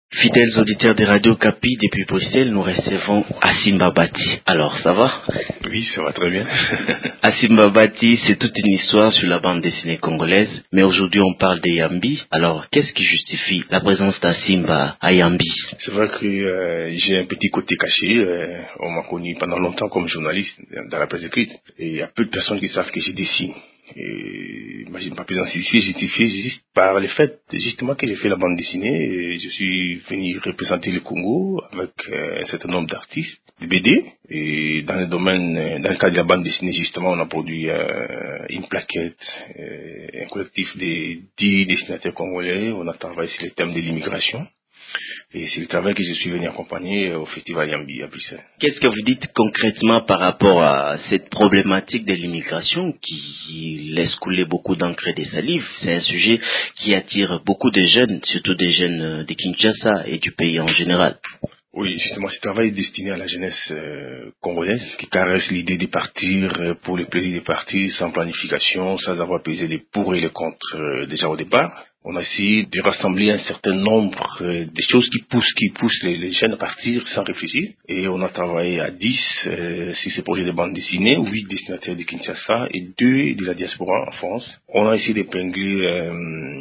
Fidèles auditeurs de Radio Capi, depuis Bruxelles, nous recevons Asimba Bati. Alors, ça va? Oui, ça va très bien. Asimba Bati, c'est toute une histoire sur la bande dessinée congolaise, mais aujourd'hui on parle de Yambi. Alors, qu'est-ce qui justifie la présence d'Asimba à Yambi? C'est vrai que j'ai un petit côté caché. On m'a connu pendant longtemps comme journaliste dans la presse écrite. Et il y a peu de personnes qui savent que je dessine. Et ma présence ici est justifiée juste par le fait justement que j'ai fait la bande dessinée et je suis venu représenter le Congo avec un certain nombre d'artistes de BD. Et dans le domaine, dans le cadre de la bande dessinée justement, on a produit une plaquette, un collectif de 10 dessinateurs congolais. On a travaillé sur les thèmes de l'immigration. Et c'est le travail que je suis venu accompagner au Festival Yambi à Bruxelles. Qu'est-ce que vous dites concrètement par rapport à cette problématique de l'immigration qui laisse couler beaucoup d'encre et de salive? C'est un sujet qui attire beaucoup de jeunes, surtout des jeunes de Kinshasa et du pays en général. Oui, justement, ce travail est destiné à la jeunesse congolaise qui caresse l'idée de partir pour le plaisir de partir sans planification, sans avoir pesé les pour et les contre déjà au départ. On a essayé de rassembler un certain nombre de choses qui poussent les jeunes à partir sans réfléchir. Et on a travaillé à 10 sur ce projet de bande dessinée, 8 dessinateurs de Kinshasa et 2 de la diaspora en France. On a essayé d'épingler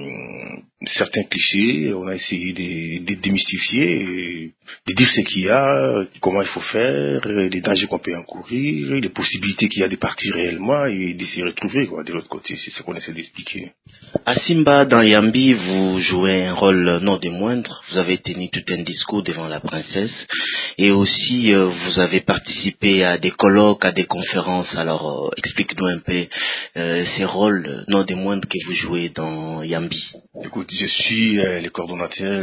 certains clichés, on a essayé de démystifier, de dire ce qu'il y a, comment il faut faire, les dangers qu'on peut encourir, les possibilités qu'il y a de partir réellement et de se retrouver de l'autre côté. C'est ce qu'on essaie d'expliquer. Asimba, dans Yambi, vous jouez un rôle non des moindres. Vous avez tenu tout un discours devant la princesse et aussi vous avez participé à des colloques, à des conférences. Alors, explique-nous un peu ces rôles non des moindres que vous jouez dans Yambi. Écoute, je suis le coordonnateur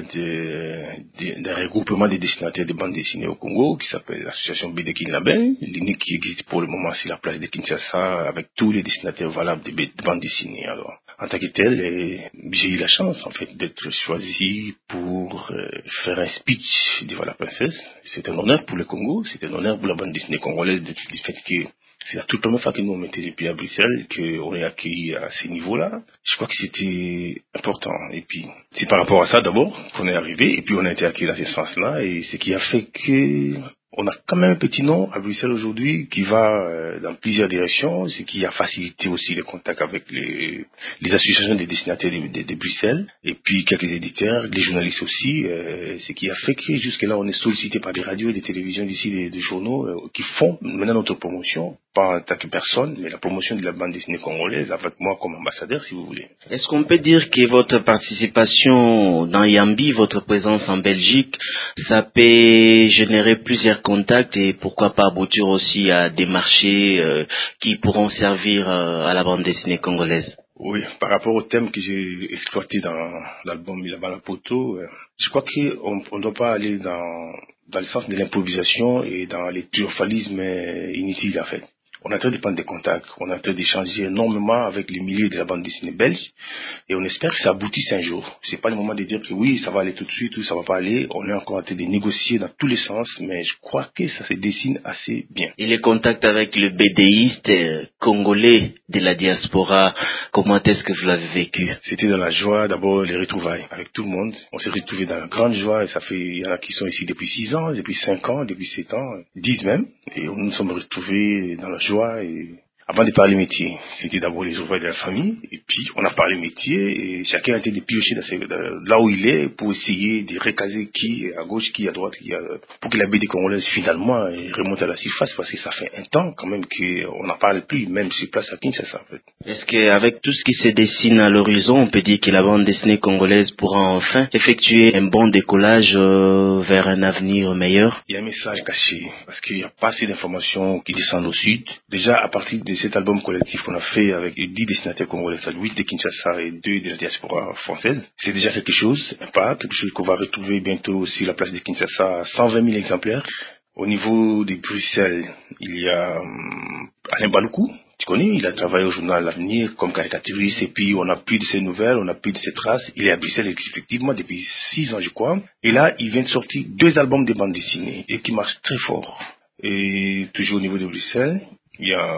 d'un regroupement des dessinateurs de bandes dessinées au Congo qui s'appelle l'association BD Kinlabel, l'unique qui existe pour le moment sur la place de Kinshasa avec tous les dessinateurs valables de bandes dessinées. Alors, en tant que tel, j'ai eu la chance en fait d'être choisi pour faire un speech devant la princesse. C'est un honneur pour le Congo, c'est un honneur pour la bande dessinée congolaise du fait que c'est la toute première fois que nous on mettait les pieds à Bruxelles qu'on est accueillis à ce niveau-là. Je crois que c'était important. Et puis, c'est par rapport à ça d'abord qu'on est arrivé, et puis on a été accueillis dans ce sens-là, et ce qui a fait que on a quand même un petit nom à Bruxelles aujourd'hui qui va dans plusieurs directions, ce qui a facilité aussi les contacts avec les associations des dessinateurs de Bruxelles, et puis quelques éditeurs, les journalistes aussi, ce qui a fait que jusque-là on est sollicité par des radios et des télévisions d'ici, des journaux qui font maintenant notre promotion, pas en tant que personne, mais la promotion de la bande dessinée congolaise avec moi comme ambassadeur si vous voulez. Est-ce qu'on peut dire que votre participation dans Yambi, votre présence en Belgique, ça peut générer plusieurs contacts et pourquoi pas aboutir aussi à des marchés qui pourront servir à la bande dessinée congolaise? Oui, par rapport au thème que j'ai exploité dans l'album Milabala Poto, je crois qu'on ne doit pas aller dans le sens de l'improvisation et dans les triomphalismes inutiles en fait. On est en train de prendre des contacts, on est en train d'échanger énormément avec les milliers de la bande dessinée belge et on espère que ça aboutisse un jour. C'est pas le moment de dire que oui, ça va aller tout de suite ou ça va pas aller. On est encore en train de négocier dans tous les sens, mais je crois que ça se dessine assez bien. Et les contacts avec le BDiste congolais de la diaspora, comment est-ce que vous l'avez vécu? C'était dans la joie, d'abord les retrouvailles avec tout le monde. On s'est retrouvés dans la grande joie et il y en a qui sont ici depuis 6 ans, depuis 5 ans, depuis 7 ans, 10 même. Et nous nous sommes retrouvés dans la joie et avant de parler métier, c'était d'abord les ouvriers de la famille, et puis on a parlé métier, et chacun a été de piocher là où il est pour essayer de recaser qui est à gauche, qui est à droite, pour que la BD congolaise finalement remonte à la surface, parce que ça fait un temps quand même qu'on n'en parle plus, même sur place à Kinshasa en fait. Est-ce qu'avec tout ce qui se dessine à l'horizon, on peut dire que la bande dessinée congolaise pourra enfin effectuer un bon décollage vers un avenir meilleur? Il y a un message caché, parce qu'il n'y a pas assez d'informations qui descendent au sud. Déjà, à partir de cet album collectif qu'on a fait avec 10 dessinateurs congolais, 8 de Kinshasa et 2 de la diaspora française, c'est déjà quelque chose, quelque chose qu'on va retrouver bientôt sur la place de Kinshasa à 120 000 exemplaires. Au niveau de Bruxelles, il y a Alain Baloukou. Tu connais, il a travaillé au journal L'Avenir comme caricaturiste et puis on n'a plus de ses nouvelles, on n'a plus de ses traces. Il est à Bruxelles effectivement depuis 6 ans je crois. Et là, il vient de sortir 2 albums de bande dessinée et qui marchent très fort. Et toujours au niveau de Bruxelles, il y a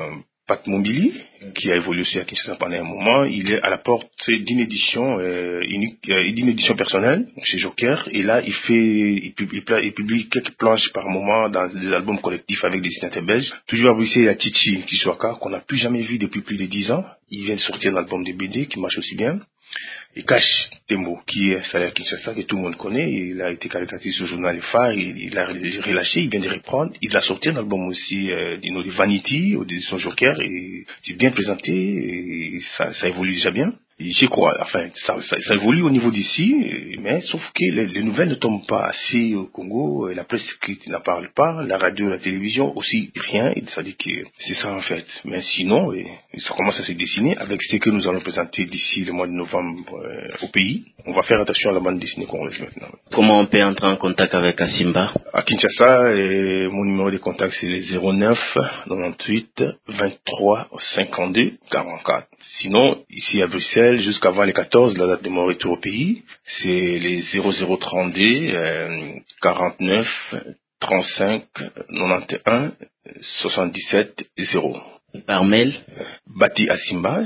Pat Mombili, qui a évolué aussi à Kinshasa pendant un moment. Il est à la porte d'une édition unique, d'une édition personnelle chez Joker. Et là, il publie quelques planches par moment dans des albums collectifs avec des dessinateurs belges. Toujours apprécié la Chichi Kiswaka, qu'on n'a plus jamais vu depuis plus de 10 ans. Il vient de sortir un album de BD qui marche aussi bien. Et Cash Tembo, qui est installé à Kinshasa, que tout le monde connaît. Il a été caricaturé sur le journal Les Phares, il a relâché, il vient de reprendre. Il a sorti un album aussi de Vanity, aux éditions Joker, et c'est bien présenté, et ça évolue déjà bien. Et je crois, enfin, ça évolue au niveau d'ici, mais sauf que les nouvelles ne tombent pas assez au Congo, la presse écrite n'en parle pas, la radio, la télévision aussi, rien, et ça dit que c'est ça en fait. Mais sinon, ça commence à se dessiner avec ce que nous allons présenter d'ici le mois de novembre au pays. On va faire attention à la bande dessinée congolaise maintenant. Comment on peut entrer en contact avec Asimba? À Kinshasa, mon numéro de contact c'est le 09 98 23 52 44. Sinon, ici à Bruxelles, jusqu'avant les 14, la date de mon retour au pays, c'est les 0032 49 35 91 77 0. Par mail? Bati Asimba,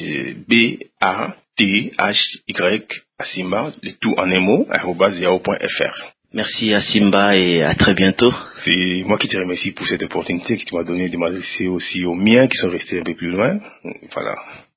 BATHY Asimba, le tout en un mot, @yahoo.fr. Merci Asimba et à très bientôt. C'est moi qui te remercie pour cette opportunité que tu m'as donnée de m'adresser aussi aux miens qui sont restés un peu plus loin. Voilà.